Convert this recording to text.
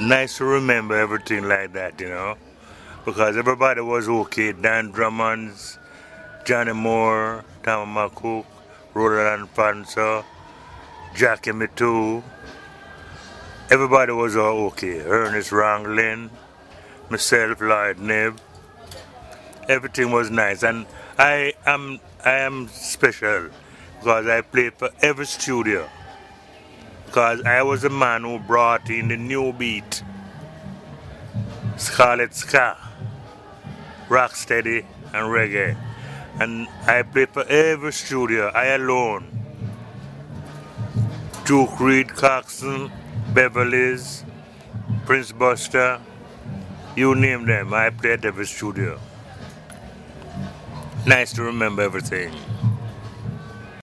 nice to remember everything like that, because everybody was okay. Dan Drummonds, Johnny Moore, Tom McCook, Roland Panzer, Jackie Mitou. Everybody was all okay. Ernest Ranglin, myself, Lloyd Nib. Everything was nice, and I am special because I played for every studio. Because I was the man who brought in the new beat, Scarlet Ska, Rocksteady, and Reggae. And I played for every studio, I alone. Duke Reed, Coxsone, Beverly's, Prince Buster, you name them, I played every studio. Nice to remember everything.